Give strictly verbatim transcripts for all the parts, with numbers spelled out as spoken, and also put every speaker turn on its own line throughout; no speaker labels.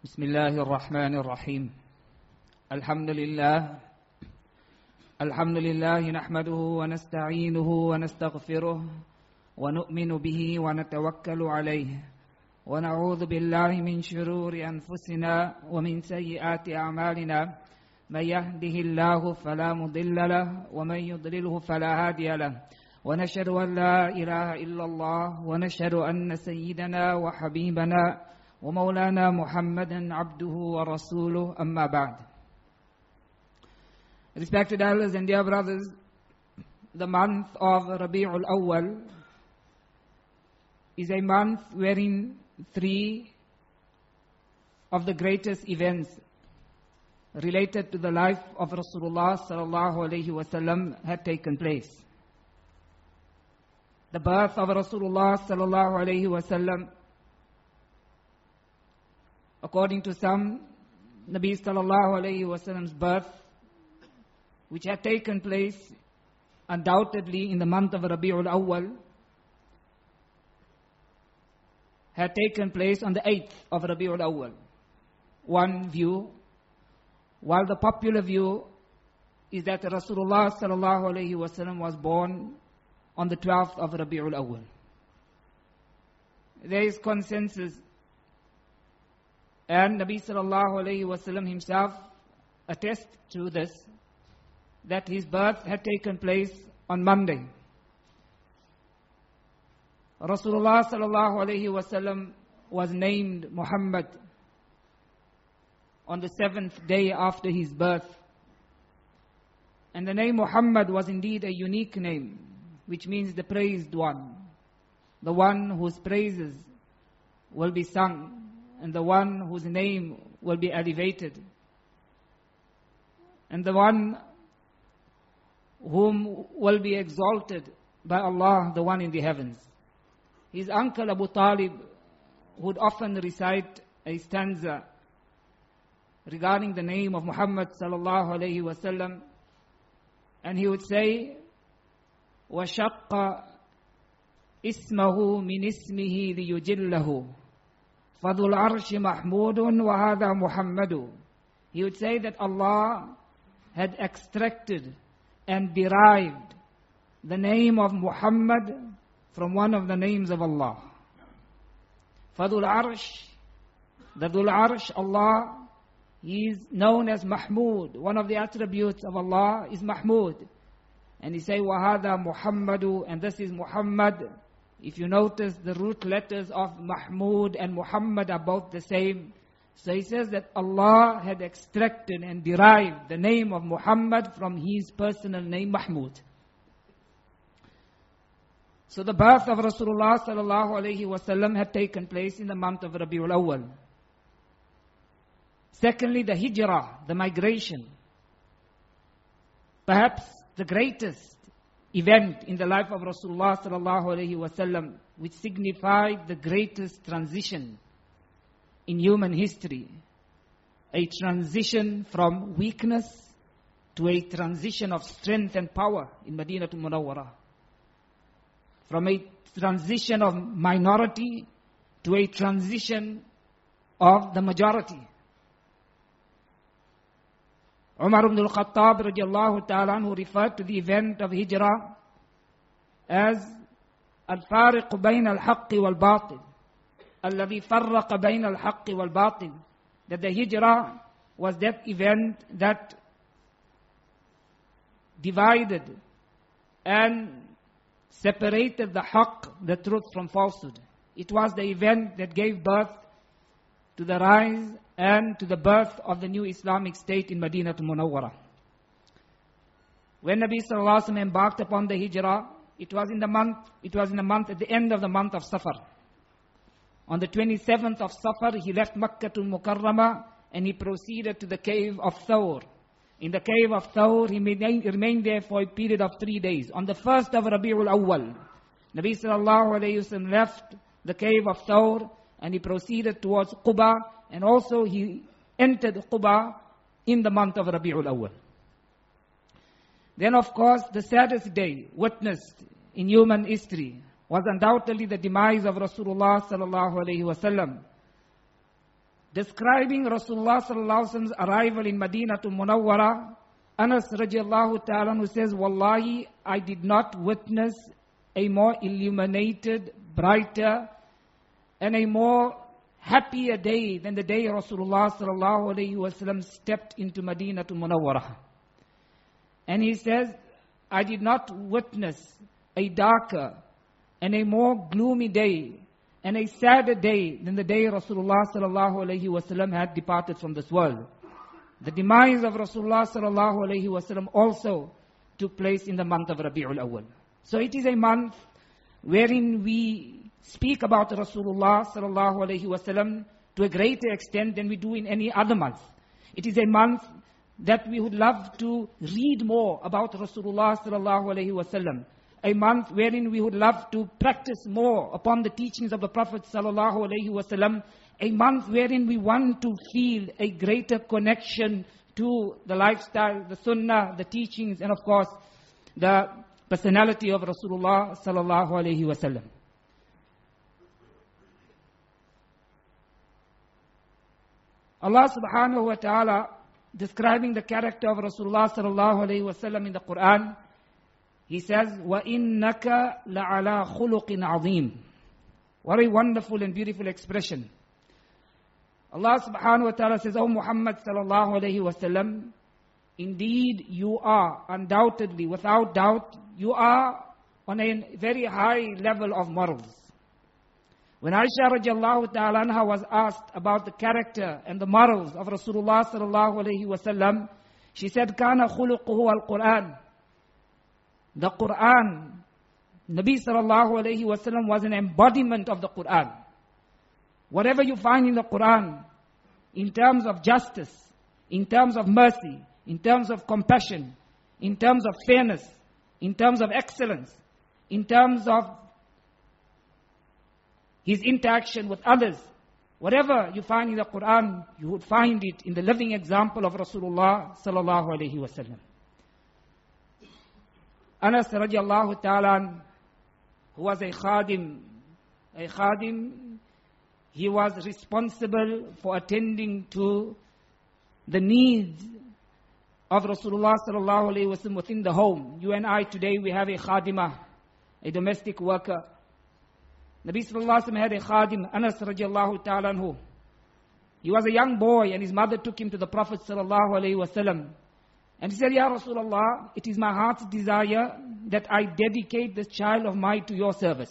بسم الله الرحمن الرحيم الحمد لله الحمد لله نحمده ونستعينه ونستغفره ونؤمن به ونتوكل عليه ونعوذ بالله من شرور أنفسنا ومن سيئات أعمالنا من يهده الله فلا مضل له ومن يضلله فلا هادي له ونشهد أن لا إله إلا الله ونشهد أن سيدنا وحبيبنا ومولانا محمدا عبده ورسوله أما بعد. Respected elders and dear brothers, the month of Rabi'ul Awwal is a month wherein three of the greatest events related to the life of Rasulullah sallallahu alaihi wasallam had taken place. The birth of Rasulullah sallallahu alaihi wasallam, according to some, Nabi sallallahu alaihi wasallam's birth, which had taken place undoubtedly in the month of Rabi'ul Awwal, had taken place on the eighth of Rabi'ul Awwal. One view, while the popular view is that Rasulullah sallallahu alaihi wasallam was born on the twelfth of Rabi'ul Awwal. There is consensus, and Nabi sallallahu alaihi wasallam himself attests to this, that his birth had taken place on Monday. Rasulullah sallallahu alaihi wasallam was named Muhammad on the seventh day after his birth. And the name Muhammad was indeed a unique name, which means the praised one, the one whose praises will be sung, and the one whose name will be elevated, and the one whom will be exalted by Allah, the one in the heavens. His uncle Abu Talib would often recite a stanza regarding the name of Muhammad sallallahu alayhi wasallam, and he would say, وَشَقَّ إِسْمَهُ مِنْ إِسْمِهِ لِيُجِلَّهُ فَذُو الْعَرْشِ مَحْمُودٌ وَهَذَا مُحَمَّدٌ. He would say that Allah had extracted and derived the name of Muhammad from one of the names of Allah. Fadul Arsh, the Dhul Arsh, Allah, He is known as Mahmud. One of the attributes of Allah is Mahmud. And He say, وَهَذَا مُحَمَّدُ, and this is Muhammad. If you notice, the root letters of Mahmud and Muhammad are both the same. So he says that Allah had extracted and derived the name of Muhammad from his personal name Mahmud. So the birth of Rasulullah sallallahu alaihi wasallam had taken place in the month of Rabi'ul Awwal. Secondly, the hijrah, the migration. Perhaps the greatest event in the life of Rasulullah sallallahu alaihi wasallam, which signified the greatest transition in human history, a transition from weakness to a transition of strength and power in Madinatul Munawwarah, from a transition of minority to a transition of the majority. Umar ibn al-Khattab radiallahu ta'ala anhu referred to the event of hijrah as al-fariq bayn al-haqq wal-batil, الذي فرق بين الحق والباطل, that the hijrah was that event that divided and separated the haqq, the truth, from falsehood. It was the event that gave birth to the rise and to the birth of the new Islamic state in Madinatul Munawwarah. When Nabi sallallahu alaihi wasallam embarked upon the hijrah, it was in the month, it was in the month, at the end of the month of Safar. On the twenty-seventh of Safar, he left Makkatul Mukarramah and he proceeded to the cave of Thawr. In the cave of Thawr, he remained there for a period of three days. On the first of Rabi'ul Awwal, Nabi sallallahu alayhi wasallam left the cave of Thawr and he proceeded towards Quba, and also he entered Quba in the month of Rabi'ul Awwal. Then of course, the saddest day witnessed in human history was undoubtedly the demise of Rasulullah sallallahu alaihi wasallam. describing Rasulullah sallallahu alaihi wasallam's arrival in Madinatul Munawwara, Anas radiallahu ta'ala who says, Wallahi, I did not witness a more illuminated, brighter, and a more happier day than the day Rasulullah sallallahu alaihi wasallam stepped into Madinatul Munawwara. And he says, I did not witness a darker and a more gloomy day and a sadder day than the day Rasulullah sallallahu alaihi wasallam had departed from this world. The demise of Rasulullah sallallahu alaihi wasallam also took place in the month of Rabi'ul Awwal. So it is a month wherein we speak about Rasulullah sallallahu alaihi wasallam to a greater extent than we do in any other month. It is a month that we would love to read more about Rasulullah sallallahu alaihi wasallam. A month wherein we would love to practice more upon the teachings of the Prophet sallallahu alaihi wasallam. A month wherein we want to feel a greater connection to the lifestyle, the sunnah, the teachings, and of course, the personality of Rasulullah sallallahu alaihi wasallam. Allah subhanahu wa ta'ala, describing the character of Rasulullah sallallahu alaihi wasallam in the Quran, He says, وَإِنَّكَ لَعَلَى خُلُقٍ عَظِيمٍ. What a wonderful and beautiful expression. Allah subhanahu wa ta'ala says, O Muhammad sallallahu alayhi wa sallam, indeed you are, undoubtedly, without doubt, you are on a very high level of morals. When Aisha radiallahu ta'ala anha was asked about the character and the morals of Rasulullah sallallahu alayhi wa sallam, she said, كَانَ خُلُقُهُ الْقُرْآنِ. The Quran, Nabi sallallahu alayhi wa sallam was an embodiment of the Quran. Whatever you find in the Quran, in terms of justice, in terms of mercy, in terms of compassion, in terms of fairness, in terms of excellence, in terms of his interaction with others, whatever you find in the Quran, you would find it in the living example of Rasulullah sallallahu alayhi wa sallam. Anas radiallahu ta'ala, who was a khadim, a khadim, he was responsible for attending to the needs of Rasulullah sallallahu alayhi wa sallam within the home. You and I today, we have a khadimah, a domestic worker. Nabi sallallahu alayhi wa sallam had a khadim, Anas radiallahu ta'ala anhu. He was a young boy and his mother took him to the Prophet sallallahu alayhi wa sallam. And he said, Ya Rasulullah, it is my heart's desire that I dedicate this child of mine to your service.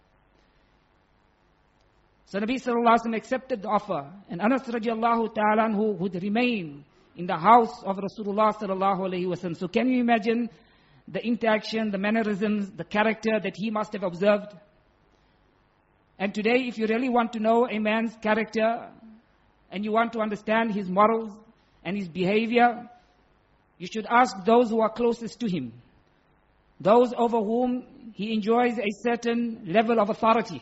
So Nabi sallallahu alayhi wa sallam accepted the offer. And Anas radiallahu ta'ala anhu would remain in the house of Rasulullah sallallahu alayhi wa sallam. So can you imagine the interaction, the mannerisms, the character that he must have observed? And today, if you really want to know a man's character, and you want to understand his morals and his behavior, you should ask those who are closest to him, those over whom he enjoys a certain level of authority.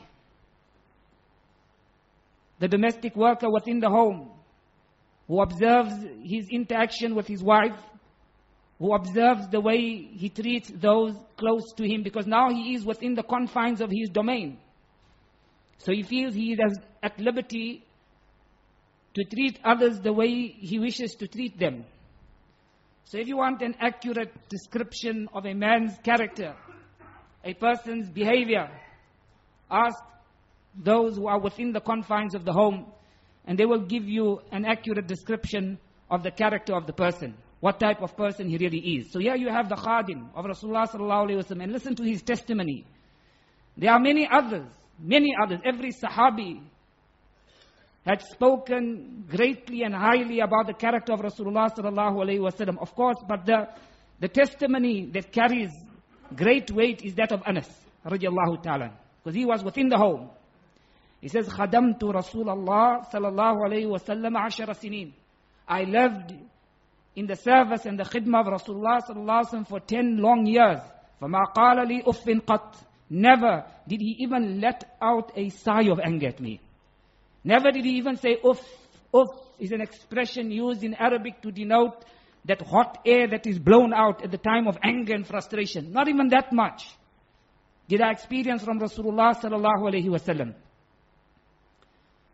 The domestic worker within the home, who observes his interaction with his wife, who observes the way he treats those close to him, because now he is within the confines of his domain. So he feels he is at liberty to treat others the way he wishes to treat them. So if you want an accurate description of a man's character, a person's behavior, ask those who are within the confines of the home, and they will give you an accurate description of the character of the person, what type of person he really is. So here you have the khadim of Rasulullah sallallahu alayhi wa sallam, and listen to his testimony. There are many others, many others. Every sahabi had spoken greatly and highly about the character of Rasulullah sallallahu alayhi wa sallam. Of course, but the, the testimony that carries great weight is that of Anas radiallahu ta'ala, because he was within the home. He says, خَدَمْتُ رَسُولَ اللَّهِ صَلَى اللَّهُ عَلَيْهِ وَسَلَّمَ عَشَرَ سِنِينَ. I lived in the service and the khidmah of Rasulullah sallallahu alayhi wa sallam for ten long years. فَمَا قَالَ لِي أُفٍّ قَطْ. Never did he even let out a sigh of anger at me. Never did he even say uff. Uff is an expression used in Arabic to denote that hot air that is blown out at the time of anger and frustration. Not even that much did I experience from Rasulullah sallallahu alayhi wa sallam.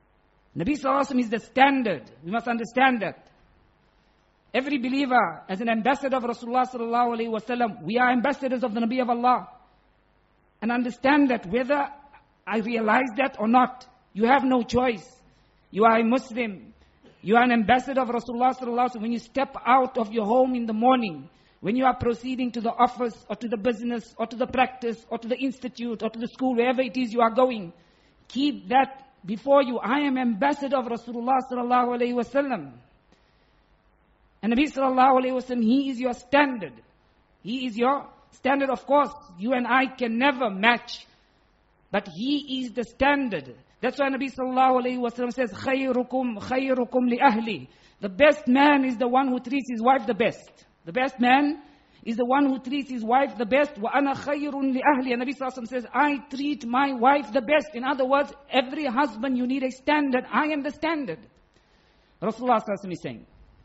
Nabi Sallallahu Alaihi Wasallam is the standard. We must understand that. Every believer, as an ambassador of Rasulullah Sallallahu Alaihi Wasallam, we are ambassadors of the Nabi of Allah. And understand that whether I realize that or not, you have no choice. You are a Muslim. You are an ambassador of Rasulullah Sallallahu Alaihi Wasallam. When you step out of your home in the morning, when you are proceeding to the office or to the business or to the practice or to the institute or to the school, wherever it is you are going, keep that before you. I am ambassador of Rasulullah Sallallahu Alaihi Wasallam. And Nabi Sallallahu Alaihi Wasallam, he is your standard. He is your standard. Of course, you and I can never match, but he is the standard. That's why Nabi Sallallahu Alaihi Wasallam says, خَيْرُكُمْ خَيْرُكُمْ لِأَهْلِ. The best man is the one who treats his wife the best. The best man is the one who treats his wife the best. وَأَنَا خَيْرٌ لِأَهْلِ. And Nabi Sallallahu Alaihi Wasallam says, I treat my wife the best. In other words, every husband, you need a standard. I am the standard. Rasulullah Sallallahu Alaihi Wasallam is saying,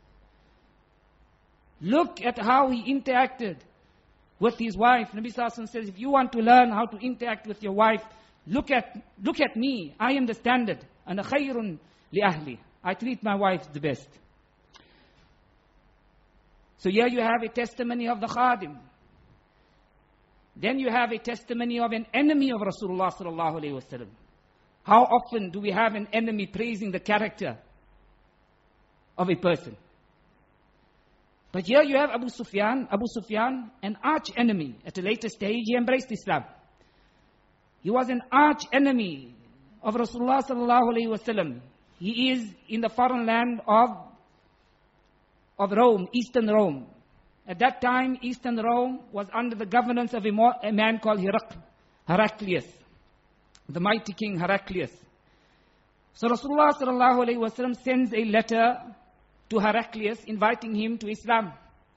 look at how he interacted with his wife. Nabi Sallallahu Alaihi Wasallam says, if you want to learn how to interact with your wife, look at look at me. I am the standard. And khayrun li ahli. I treat my wife the best. So here you have a testimony of the khadim. Then you have a testimony of an enemy of Rasulullah Sallallahu Alaihi Wasallam. How often do we have an enemy praising the character of a person? But here you have Abu Sufyan, Abu Sufyan, an arch enemy. At a later stage, he embraced Islam. He was an arch enemy of Rasulullah Sallallahu Alaihi Wasallam. He is in the foreign land of, of Rome, Eastern Rome. At that time, Eastern Rome was under the governance of a, mo- a man called Herak- Heraclius, the mighty king Heraclius. So Rasulullah Sallallahu Alaihi Wasallam sends a letter to Heraclius, inviting him to Islam.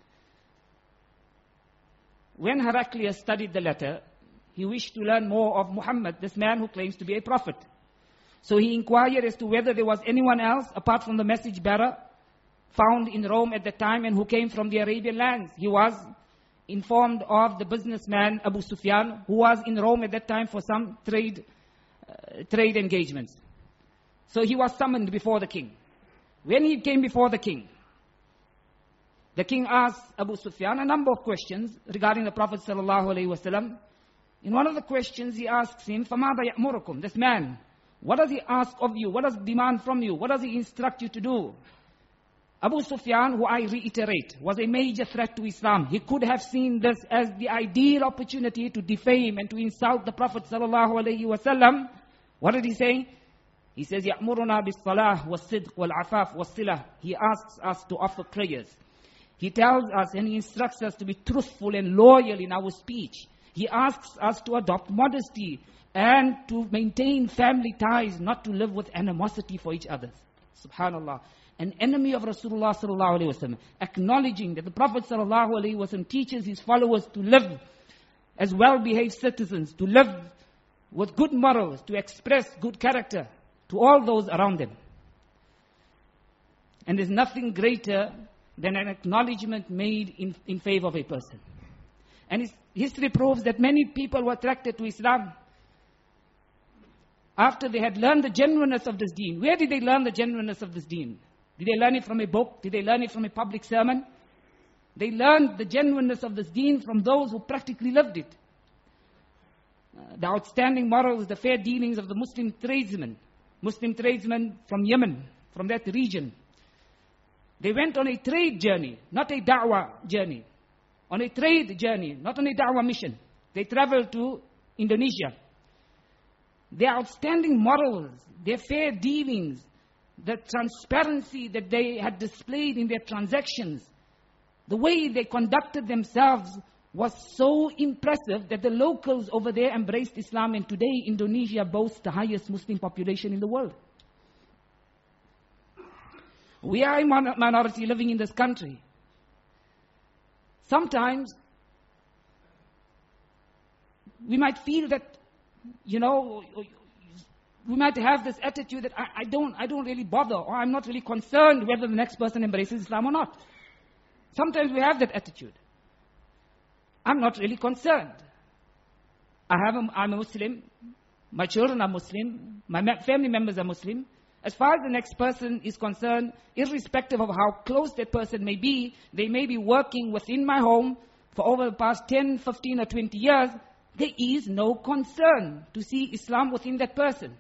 When Heraclius studied the letter, he wished to learn more of Muhammad, this man who claims to be a prophet. So he inquired as to whether there was anyone else apart from the message bearer found in Rome at the time and who came from the Arabian lands. He was informed of the businessman Abu Sufyan, who was in Rome at that time for some trade, uh, trade engagements. So he was summoned before the king. When he came before the king, the king asked Abu Sufyan a number of questions regarding the Prophet Sallallahu Alaihi Wasallam. In one of the questions, he asks him, فَمَاذَا يَأْمُرُكُمْ? This man, what does he ask of you? What does he demand from you? What does he instruct you to do? Abu Sufyan, who I reiterate, was a major threat to Islam. He could have seen this as the ideal opportunity to defame and to insult the Prophet Sallallahu Alaihi Wasallam. What did he say? He says, يَأْمُرُنَا بِالصَّلَاةِ وَالصِّدْقِ وَالْعَفَافِ وَالصِّلَةِ. He asks us to offer prayers. He tells us and he instructs us to be truthful and loyal in our speech. He asks us to adopt modesty and to maintain family ties, not to live with animosity for each other. Subhanallah. An enemy of Rasulullah Sallallahu Alaihi Wasallam, acknowledging that the Prophet Sallallahu Alaihi Wasallam teaches his followers to live as well-behaved citizens, to live with good morals, to express good character to all those around them. And there's nothing greater than an acknowledgement made in, in favor of a person. And his, history proves that many people were attracted to Islam after they had learned the genuineness of this deen. Where did they learn the genuineness of this deen? Did they learn it from a book? Did they learn it from a public sermon? They learned the genuineness of this deen from those who practically lived it. Uh, the outstanding morals, the fair dealings of the Muslim tradesmen, Muslim tradesmen from Yemen, from that region. They went on a trade journey, not a da'wah journey. On a trade journey, not on a da'wah mission. They traveled to Indonesia. Their outstanding morals, their fair dealings, the transparency that they had displayed in their transactions, the way they conducted themselves was so impressive that the locals over there embraced Islam, and today Indonesia boasts the highest Muslim population in the world. We are a minority living in this country. Sometimes we might feel that, you know, we might have this attitude that I, I don't I don't really bother, or I'm not really concerned whether the next person embraces Islam or not. Sometimes we have that attitude. I'm not really concerned. I have a, I'm a Muslim. My children are Muslim. My family members are Muslim. As far as the next person is concerned, irrespective of how close that person may be, they may be working within my home for over the past ten, fifteen or twenty years, there is no concern to see Islam within that person.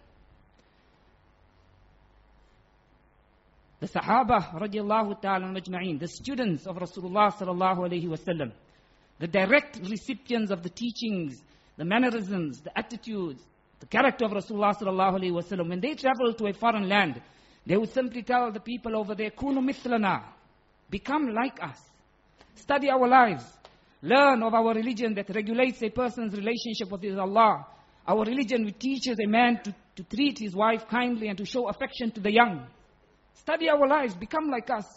The Sahaba radiallahu ta'ala majma'een, the students of Rasulullah sallallahu alayhi wasallam, the direct recipients of the teachings, the mannerisms, the attitudes, the character of Rasulullah sallallahu alayhi wasallam, when they travel to a foreign land, they would simply tell the people over there, Kunu mithlana, become like us. Study our lives. Learn of our religion that regulates a person's relationship with his Allah. Our religion which teaches a man to, to treat his wife kindly and to show affection to the young. Study our lives, become like us.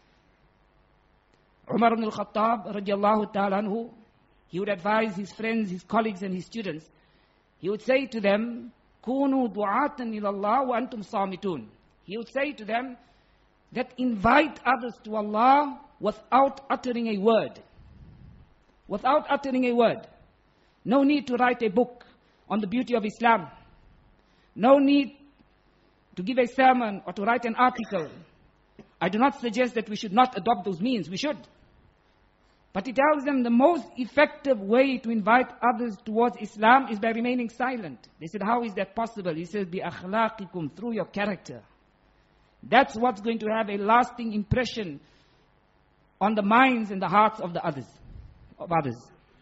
Umar ibn al-Khattab radiallahu ta'ala anhu, he would advise his friends, his colleagues and his students. He would say to them, Kunu du'atan ilallah wa antum samitun. He would say to them that invite others to Allah without uttering a word. Without uttering a word. No need to write a book on the beauty of Islam. No need to give a sermon or to write an article. I do not suggest that we should not adopt those means. We should. But he tells them the most effective way to invite others towards Islam is by remaining silent. They said, how is that possible? He says, bi akhlaqikum, through your character. That's what's going to have a lasting impression on the minds and the hearts of the others, of others.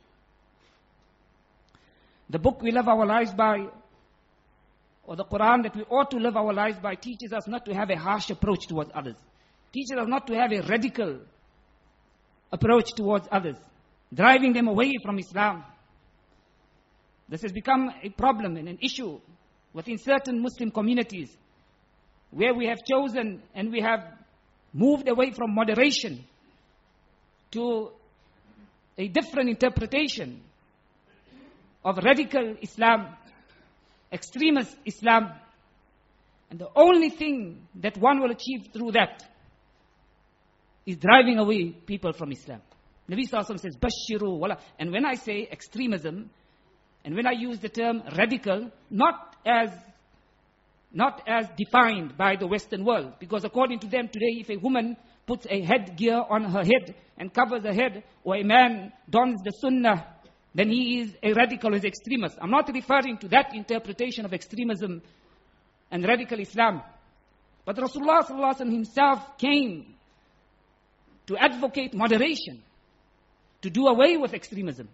The book we live our lives by, or the Quran that we ought to live our lives by, teaches us not to have a harsh approach towards others. Teaches us not to have a radical approach towards others, driving them away from Islam. This has become a problem and an issue within certain Muslim communities, where we have chosen and we have moved away from moderation to a different interpretation of radical Islam, extremist Islam. And the only thing that one will achieve through that is driving away people from Islam. Nabi Sallallahu Alaihi Wasallam says, Bashiru wala. And when I say extremism, and when I use the term radical, not as not as defined by the Western world, because according to them today, if a woman puts a headgear on her head and covers her head, or a man dons the sunnah, then he is a radical or is extremist. I'm not referring to that interpretation of extremism and radical Islam. But Rasulullah Sallallahu Alaihi Wasallam himself came to advocate moderation, to do away with extremism.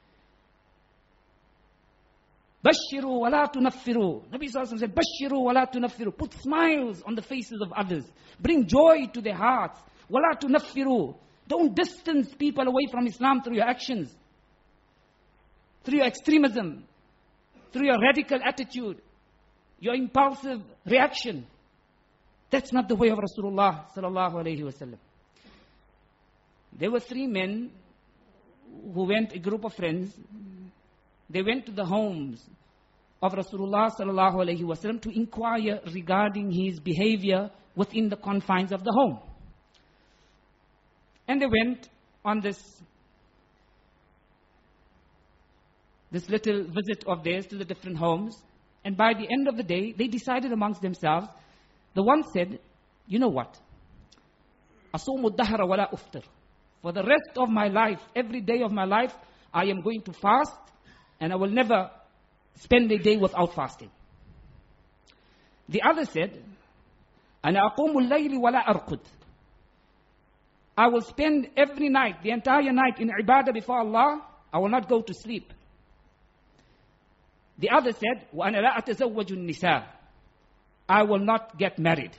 Bashiru wa la tunaffiru. Nabi Sallallahu Alaihi Wasallam said, Bashiru wa la tunaffiru. Put smiles on the faces of others. Bring joy to their hearts. Wa la tunaffiru. Don't distance people away from Islam through your actions, through your extremism, through your radical attitude, your impulsive reaction. That's not the way of Rasulullah Sallallahu Alaihi Wasallam. There were three men who went, a group of friends. They went to the homes of Rasulullah Sallallahu Alaihi Wasallam to inquire regarding his behavior within the confines of the home. And they went on this, this little visit of theirs to the different homes. And by the end of the day, they decided amongst themselves. The one said, you know what? Asumu dahra wala uftir. For the rest of my life, every day of my life, I am going to fast, and I will never spend a day without fasting. The other said, Ana aqumu al-layli wala arqud. I will spend every night, the entire night in ibadah before Allah. I will not go to sleep. The other said, Wa ana la atazawwaju an-nisa. I will not get married.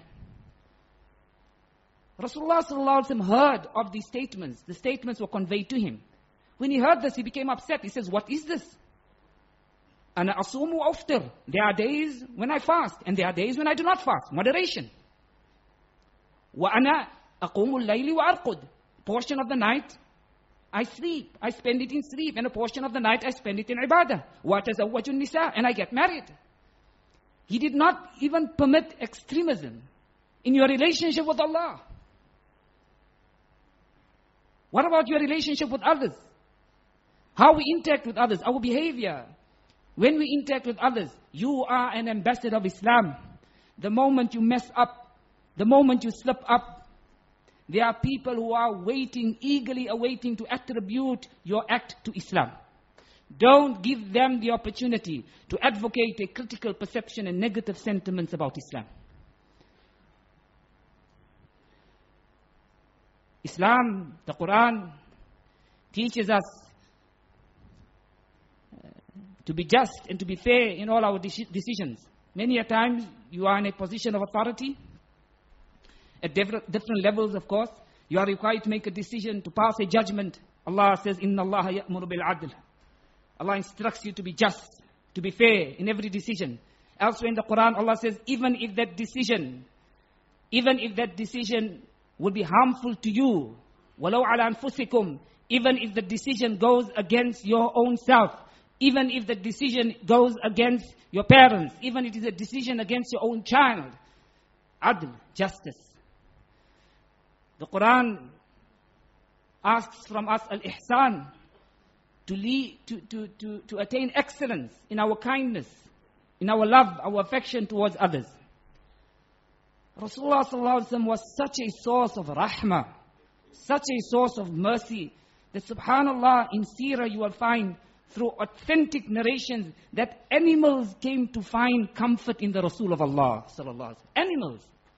Rasulullah Sallallahu Alaihi Wasallam heard of these statements. The statements were conveyed to him. When he heard this, he became upset. He says, what is this? Ana asumu wa uftir. There are days when I fast, and there are days when I do not fast. Moderation. Wa ana aqumu al-layli wa arqud. Portion of the night, I sleep. I spend it in sleep. And a portion of the night, I spend it in ibadah. Wa tazawwaju an-nisa. And I get married. He did not even permit extremism in your relationship with Allah. What about your relationship with others? How we interact with others, our behavior. When we interact with others, you are an ambassador of Islam. the moment you mess up, the moment you slip up, there are people who are waiting, eagerly awaiting to attribute your act to Islam. Don't give them the opportunity to advocate a critical perception and negative sentiments about Islam. Islam, the Quran, teaches us uh, to be just and to be fair in all our de- decisions. Many a times you are in a position of authority, at different, different levels of course. You are required to make a decision, to pass a judgment. Allah says, إِنَّ اللَّهَ يَأْمُرُ بِالْعَدْلِ. Allah instructs you to be just, to be fair in every decision. Elsewhere in the Quran, Allah says, even if that decision, even if that decision would be harmful to you, وَلَوْ عَلَى أَنفُسِكُمْ, even if the decision goes against your own self, even if the decision goes against your parents, even if it is a decision against your own child, adl, justice. The Quran asks from us al-ihsan, to lead, to, to, to, to attain excellence in our kindness, in our love, our affection towards others. Rasulullah sallallahu alaihi wasallam was such a source of rahmah, such a source of mercy, that subhanallah, in seerah you will find through authentic narrations that animals came to find comfort in the Rasul of Allah sallallahu alaihi wasallam. Animals.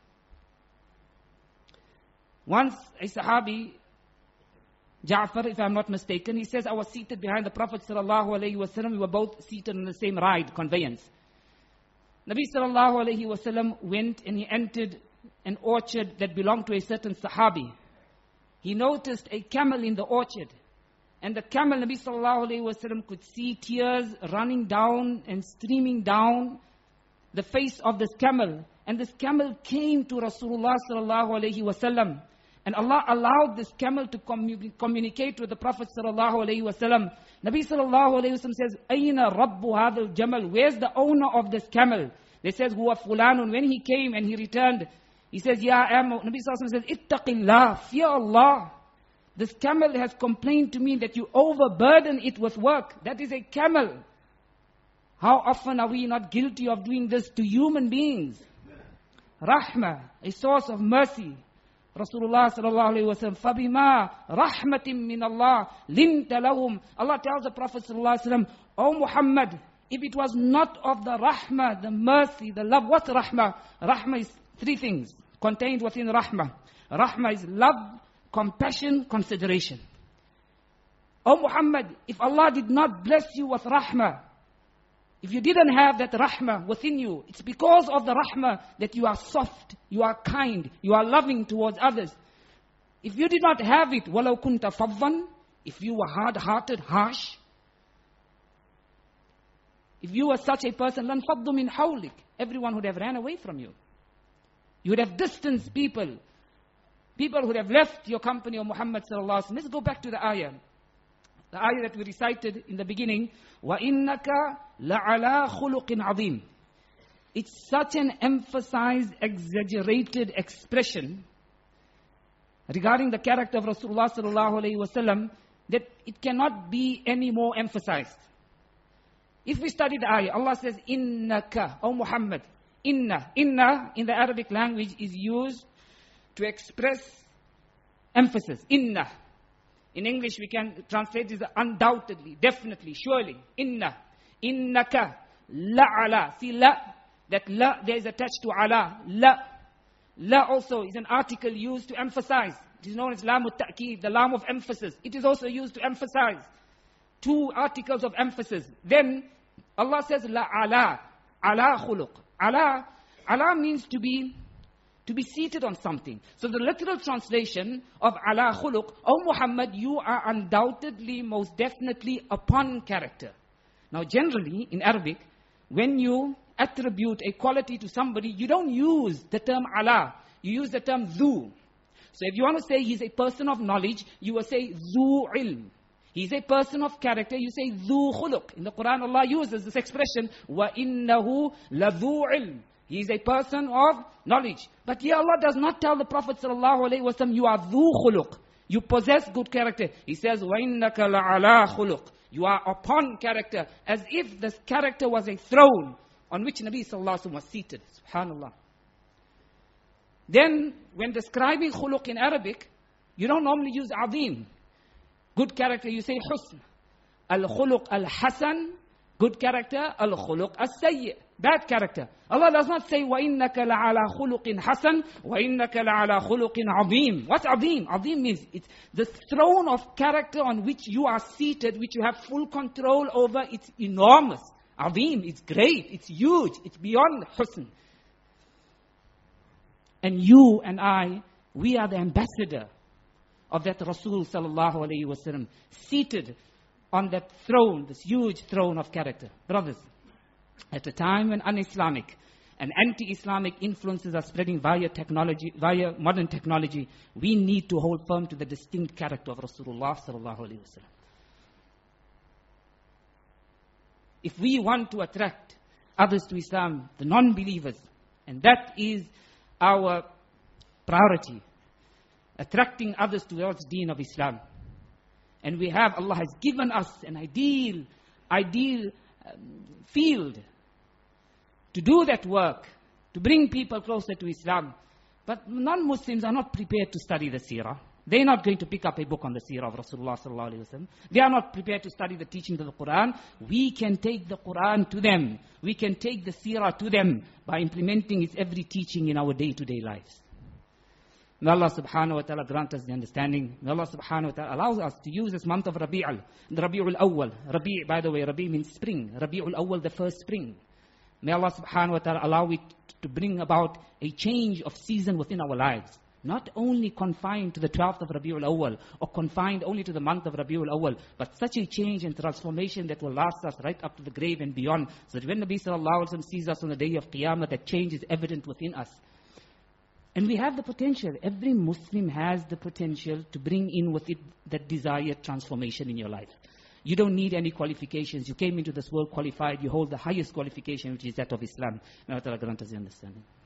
Once a Sahabi, Ja'far, if I'm not mistaken, he says, I was seated behind the Prophet sallallahu alaihi wasallam. We were both seated on the same ride, conveyance. Nabi sallallahu alaihi wasallam went and he entered an orchard that belonged to a certain Sahabi. He noticed a camel in the orchard. And the camel, Nabi sallallahu alaihi wasallam could see tears running down and streaming down the face of this camel. And this camel came to Rasulullah sallallahu alaihi wasallam. And Allah allowed this camel to commu- communicate with the Prophet sallallahu alaihi wasallam. Nabi sallallahu alaihi wasallam says, Ayna Rabbu hadal Jamal? Where's the owner of this camel? They says, Huwa fulanun. When he came and he returned, he says, Ya am. Nabi sallallahu alaihi wasallam says, Ittaqillah, fear Allah. This camel has complained to me that you overburden it with work. That is a camel. How often are we not guilty of doing this to human beings? Rahmah, a source of mercy. Rasulullah sallallahu alayhi wa sallam, فَبِمَا رَحْمَةٍ مِّنَ اللَّهِ لِنْتَ لَهُمْ. Allah tells the Prophet sallallahu alayhi wa sallam, O Muhammad, if it was not of the rahmah, the mercy, the love, what's rahmah? Rahmah is three things contained within rahmah. Rahmah is love, compassion, consideration. O Muhammad, if Allah did not bless you with rahmah, if you didn't have that rahmah within you, it's because of the rahmah that you are soft, you are kind, you are loving towards others. If you did not have it, وَلَوْ كُنْتَ فَضًّا, if you were hard-hearted, harsh, if you were such a person, لَنْفَضُّ مِنْ حَوْلِكَ, everyone would have ran away from you. You would have distanced people. People would have left your company, O Muhammad sallallahu alaihi wasallam. Let's go back to the ayah. The ayah that we recited in the beginning, وَإِنَّكَ لَعَلَىٰ خُلُقٍ عَظِيمٍ. It's such an emphasized, exaggerated expression regarding the character of Rasulullah sallallahu alaihi wasallam that it cannot be any more emphasized. If we study the ayah, Allah says, إِنَّكَ, O Muhammad. Inna. Inna in the Arabic language is used to express emphasis. Inna. In English, we can translate this undoubtedly, definitely, surely. Inna. Innaka. La'ala. See la. That la, there is attached to ala. La. La also is an article used to emphasize. It is known as lam al-ta'keed, the lam of emphasis. It is also used to emphasize. Two articles of emphasis. Then Allah says la'ala. Ala khuluq. Ala. Ala means to be To be seated on something. So the literal translation of ala khuluq, O Muhammad, you are undoubtedly, most definitely upon character. Now generally, in Arabic, when you attribute a quality to somebody, you don't use the term ala. You use the term zu. So if you want to say he's a person of knowledge, you will say zu ilm. He's a person of character, you say zu khuluq. In the Quran, Allah uses this expression, wa innahu la zu ilm. He is a person of knowledge. But here Allah does not tell the Prophet sallallahu alaihi wasallam, you are dhu khuluq. You possess good character. He says, وَإِنَّكَ لَعَلَىٰ خُلُقٍ. You are upon character. As if this character was a throne on which Nabi sallallahu alaihi wasallam was seated. Subhanallah. Then, when describing khuluq in Arabic, you don't normally use azim. Good character, you say husn. Al-khuluq al-hasan, good character. Al-khuluq al-sayyi, bad character. Allah does not say, وَإِنَّكَ لَعَلَى خُلُقٍ حَسَنٍ وَإِنَّكَ لَعَلَى خُلُقٍ عَظِيمٍ. What's azim? Azim means it's the throne of character on which you are seated, which you have full control over. It's enormous. Azim, it's great, it's huge, it's beyond husn. And you and I, we are the ambassador of that Rasul sallallahu alayhi wa sallam, seated on that throne, this huge throne of character. Brothers, at a time when un-Islamic and anti-Islamic influences are spreading via technology, via modern technology, we need to hold firm to the distinct character of Rasulullah sallallahu alayhi wa sallam. If we want to attract others to Islam, the non-believers, and that is our priority, attracting others towards deen of Islam. And we have, Allah has given us an ideal, ideal um, field to do that work, to bring people closer to Islam. But non-Muslims are not prepared to study the seerah. They're not going to pick up a book on the seerah of Rasulullah sallallahu alaihi wasallam. They are not prepared to study the teachings of the Quran. We can take the Quran to them. We can take the seerah to them by implementing its every teaching in our day-to-day lives. May Allah subhanahu wa ta'ala grant us the understanding. May Allah subhanahu wa ta'ala allow us to use this month of Rabi'ul, the Rabi'ul Awwal. Rabi', by the way, Rabi' means spring. Rabi'ul Awwal, the first spring. May Allah subhanahu wa ta'ala allow it to bring about a change of season within our lives. Not only confined to the twelfth of Rabi'ul Awwal, or confined only to the month of Rabi'ul Awwal, but such a change and transformation that will last us right up to the grave and beyond. So that when Nabi sallallahu alaihi wasallam sees us on the day of Qiyamah, that change is evident within us. And we have the potential. Every Muslim has the potential to bring in with it that desired transformation in your life. You don't need any qualifications. You came into this world qualified. You hold the highest qualification, which is that of Islam. May Allah grant us the understanding.